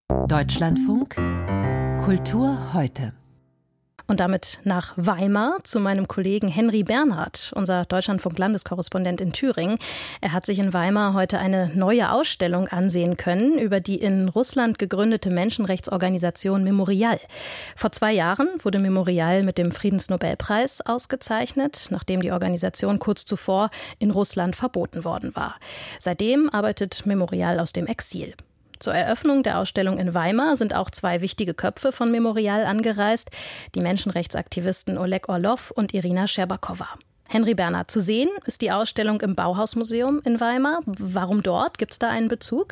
Deutschlandfunk Kultur heute. Und damit nach Weimar zu meinem Kollegen Henry Bernhard, unser Deutschlandfunk-Landeskorrespondent in Thüringen. Er hat sich in Weimar heute eine neue Ausstellung ansehen können über die in Russland gegründete Menschenrechtsorganisation Memorial. Vor 2 Jahren wurde Memorial mit dem Friedensnobelpreis ausgezeichnet, nachdem die Organisation kurz zuvor in Russland verboten worden war. Seitdem arbeitet Memorial aus dem Exil. Zur Eröffnung der Ausstellung in Weimar sind auch 2 wichtige Köpfe von Memorial angereist, die Menschenrechtsaktivisten Oleg Orlov und Irina Scherbakowa. Henry Bernhard, zu sehen ist die Ausstellung im Bauhausmuseum in Weimar. Warum dort? Gibt es da einen Bezug?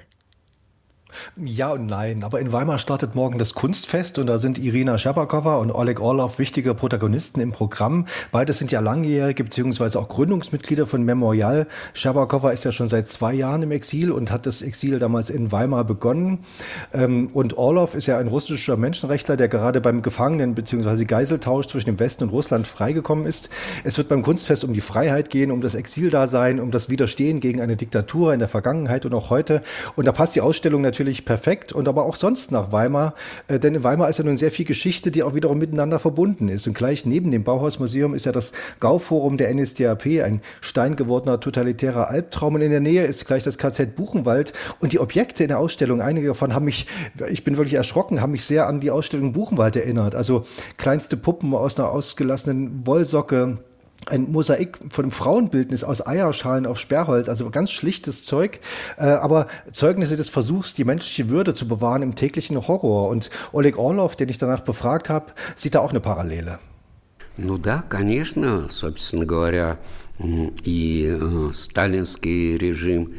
Ja und nein, aber in Weimar startet morgen das Kunstfest und da sind Irina Scherbakowa und Oleg Orlov wichtige Protagonisten im Programm. Beide sind ja langjährige bzw. auch Gründungsmitglieder von Memorial. Scherbakowa ist ja schon seit 2 Jahren im Exil und hat das Exil damals in Weimar begonnen. Und Orlov ist ja ein russischer Menschenrechtler, der gerade beim Gefangenen- bzw. Geiseltausch zwischen dem Westen und Russland freigekommen ist. Es wird beim Kunstfest um die Freiheit gehen, um das Exildasein, um das Widerstehen gegen eine Diktatur in der Vergangenheit und auch heute. Und da passt die Ausstellung natürlich perfekt und aber auch sonst nach Weimar, denn in Weimar ist ja nun sehr viel Geschichte, die auch wiederum miteinander verbunden ist. Und gleich neben dem Bauhausmuseum ist ja das Gauforum der NSDAP, ein steingewordener totalitärer Albtraum. Und in der Nähe ist gleich das KZ Buchenwald. Und die Objekte in der Ausstellung, einige davon ich bin wirklich erschrocken, haben mich sehr an die Ausstellung Buchenwald erinnert. Also kleinste Puppen aus einer ausgelassenen Wollsocke, ein Mosaik von einem Frauenbildnis aus Eierschalen auf Sperrholz, also ganz schlichtes Zeug, aber Zeugnisse des Versuchs, die menschliche Würde zu bewahren im täglichen Horror. Und Oleg Orlov, den ich danach befragt habe, sieht da auch eine Parallele. Ну да, конечно, собственно говоря, и сталинский режим,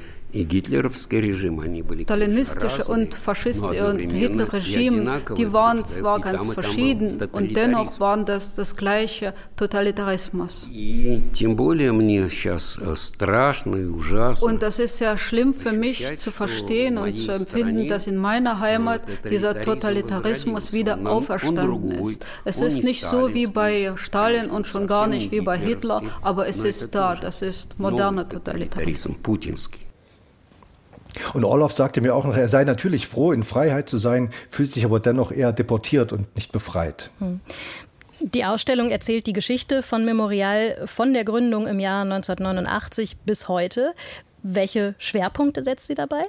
Stalinistische und Hitlerregime, die waren zwar ganz verschieden und dennoch waren das gleiche Totalitarismus. Und das ist ja schlimm für mich zu verstehen und zu empfinden, dass in meiner Heimat dieser Totalitarismus wieder auferstanden ist. Es ist nicht so wie bei Stalin und schon gar nicht wie bei Hitler, aber es ist da, das ist moderner Totalitarismus. Und Orlov sagte mir auch noch, er sei natürlich froh, in Freiheit zu sein, fühlt sich aber dennoch eher deportiert und nicht befreit. Die Ausstellung erzählt die Geschichte von Memorial von der Gründung im Jahr 1989 bis heute. Welche Schwerpunkte setzt sie dabei?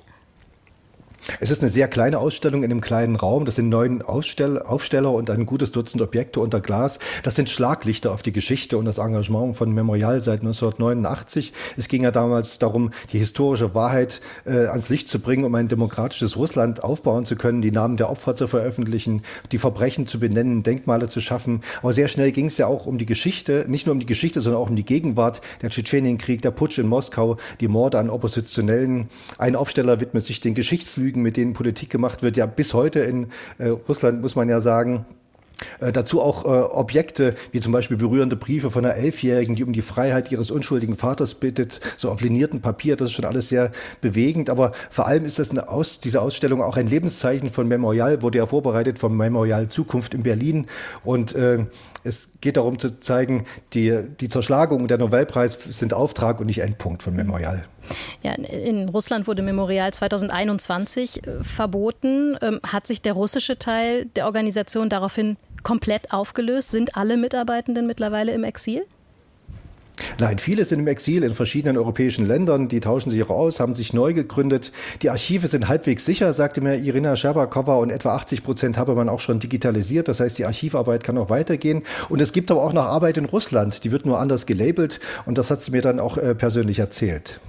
Es ist eine sehr kleine Ausstellung in einem kleinen Raum. Das sind 9 Aufsteller und ein gutes Dutzend Objekte unter Glas. Das sind Schlaglichter auf die Geschichte und das Engagement von Memorial seit 1989. Es ging ja damals darum, die historische Wahrheit ans Licht zu bringen, um ein demokratisches Russland aufbauen zu können, die Namen der Opfer zu veröffentlichen, die Verbrechen zu benennen, Denkmale zu schaffen. Aber sehr schnell ging es ja auch um die Geschichte, nicht nur um die Geschichte, sondern auch um die Gegenwart, der Tschetschenienkrieg, der Putsch in Moskau, die Morde an Oppositionellen. Ein Aufsteller widmet sich den Geschichtslügen, mit denen Politik gemacht wird, ja bis heute in Russland, muss man ja sagen. Dazu auch Objekte, wie zum Beispiel berührende Briefe von einer 11-Jährigen, die um die Freiheit ihres unschuldigen Vaters bittet, so auf liniertem Papier. Das ist schon alles sehr bewegend, aber vor allem ist das diese Ausstellung auch ein Lebenszeichen von Memorial, wurde ja vorbereitet vom Memorial Zukunft in Berlin und es geht darum zu zeigen, die Zerschlagung und der Nobelpreis sind Auftrag und nicht Endpunkt von Memorial. Ja, in Russland wurde Memorial 2021 verboten. Hat sich der russische Teil der Organisation daraufhin komplett aufgelöst? Sind alle Mitarbeitenden mittlerweile im Exil? Nein, viele sind im Exil in verschiedenen europäischen Ländern. Die tauschen sich auch aus, haben sich neu gegründet. Die Archive sind halbwegs sicher, sagte mir Irina Scherbakowa, und etwa 80% habe man auch schon digitalisiert. Das heißt, die Archivarbeit kann auch weitergehen. Und es gibt aber auch noch Arbeit in Russland. Die wird nur anders gelabelt und das hat sie mir dann auch persönlich erzählt.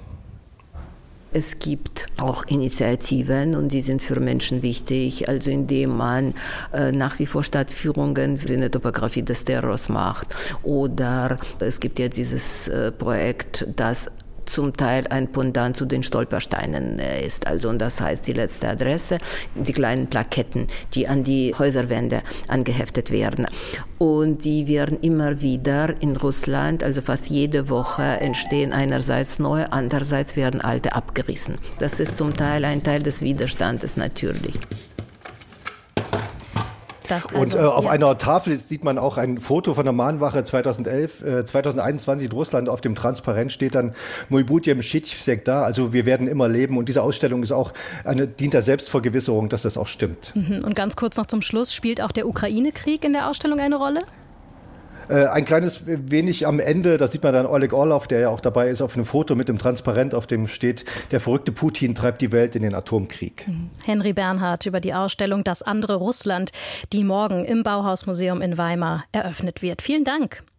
Es gibt auch Initiativen und die sind für Menschen wichtig, also indem man nach wie vor Stadtführungen in der Topographie des Terrors macht. Oder es gibt ja dieses Projekt, das zum Teil ein Pendant zu den Stolpersteinen ist. Also, und das heißt die letzte Adresse, die kleinen Plaketten, die an die Häuserwände angeheftet werden. Und die werden immer wieder in Russland, also fast jede Woche, entstehen einerseits neue, andererseits werden alte abgerissen. Das ist zum Teil ein Teil des Widerstandes natürlich. Und auf einer Tafel sieht man auch ein Foto von der Mahnwache 2021 in Russland. Auf dem Transparent steht dann "Мы будем жить всегда", also wir werden immer leben. Und diese Ausstellung ist auch dient der Selbstvergewisserung, dass das auch stimmt. Und ganz kurz noch zum Schluss, spielt auch der Ukraine-Krieg in der Ausstellung eine Rolle? Ein kleines wenig am Ende, da sieht man dann Oleg Orlov, der ja auch dabei ist, auf einem Foto mit dem Transparent, auf dem steht: "Der verrückte Putin treibt die Welt in den Atomkrieg." Henry Bernhard über die Ausstellung "Das andere Russland", die morgen im Bauhausmuseum in Weimar eröffnet wird. Vielen Dank.